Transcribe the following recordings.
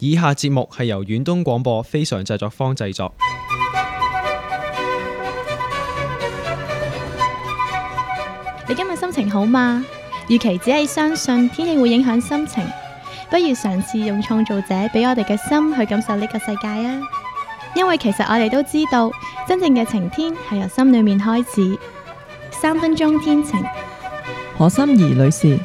以下節目係由遠東廣播非常製作坊製作。 你今日心情好嗎？與其只係相信天氣會影響心情，不如嘗試用創造者俾我哋嘅心去感受呢個世界啊！因為其實我哋都知道，真正嘅晴天係由心裏面開始。3分鐘天晴， 何心怡女士。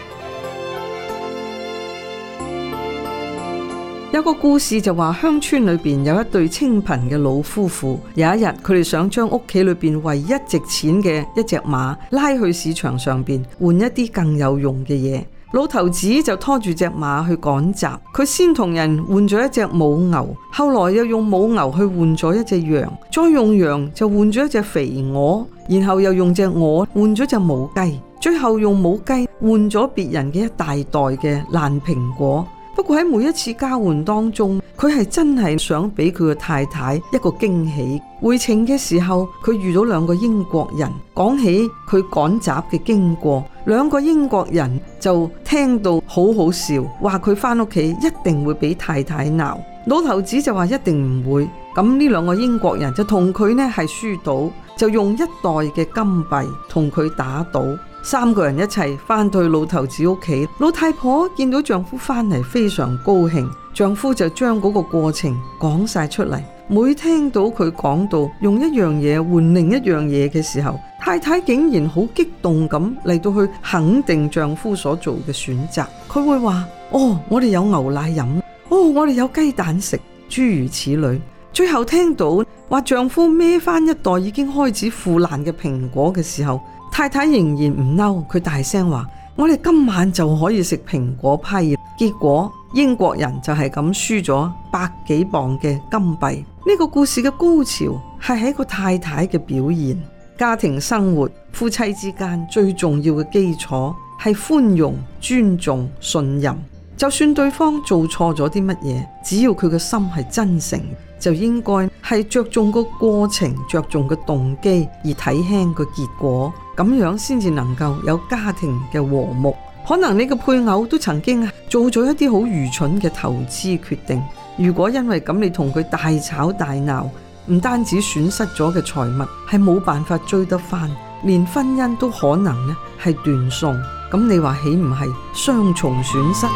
有個故事就話，鄉村裏邊有一對清貧嘅老夫婦。有一日，佢哋想將屋企裏邊唯一值錢嘅一隻馬拉去市場上邊換一啲更有用嘅嘢。老頭子就拖住隻馬去趕集，佢先同人換咗一隻母牛，後來又用母牛去換咗一隻羊，再用羊就換咗一隻肥鵝，然後又用隻鵝換咗隻母雞，最後用母雞換咗別人嘅一大袋嘅爛蘋果。不過喺每一次交換當中，佢係真係想俾佢嘅太太一個驚喜。回程嘅時候，佢遇到2個英國人，講起佢趕集嘅經過，2個英國人就聽到好好笑，話佢返屋企一定會俾太太鬧。老頭子就話一定唔會。咁呢2個英國人就同佢呢係輸賭，就用1袋嘅金幣同佢打賭。3個人一齊返到去老頭子屋企，老太婆見到丈夫返嚟非常高興，丈夫就將嗰個過程講晒出嚟。每聽到佢講到用一樣嘢換另一樣嘢嘅時候，太太竟然好激動咁嚟到去肯定丈夫所做嘅選擇。佢會話：哦，我哋有牛奶飲，哦，我哋有雞蛋食，諸如此類。最後聽到話丈夫孭返1袋已經開始腐爛嘅蘋果嘅時候，太太仍然唔嬲，佢大聲話：我哋今晚就可以食蘋果批。結果英國人就係咁輸咗100幾磅嘅金幣。呢個故事嘅高潮係喺個太太嘅表現。家庭生活，夫妻之間最重要嘅基礎係寬容、尊重、信任。就算對方做錯咗啲乜嘢，只要佢嘅心係真誠，就應該係着重個過程，着重個動機，而睇輕個結果，咁樣先至能夠有家庭嘅和睦。可能你嘅配偶都曾經做咗一啲好愚蠢嘅投資決定，如果因為咁你同佢大吵大鬧，唔單止損失咗嘅財物係冇辦法追得返，連婚姻都可能呢係斷送。咁你話豈唔係雙重損失？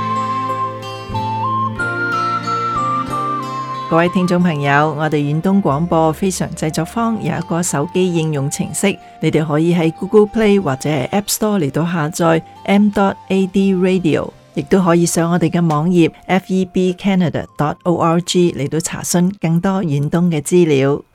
各位聽眾朋友，我哋遠東廣播非常製作坊有一個手機應用程式，你哋可以喺 Google Play 或者係 App Store 嚟到下載 m.ad radio， 亦都可以上我哋嘅網頁 febcanada.org 嚟到查詢更多遠東嘅資料。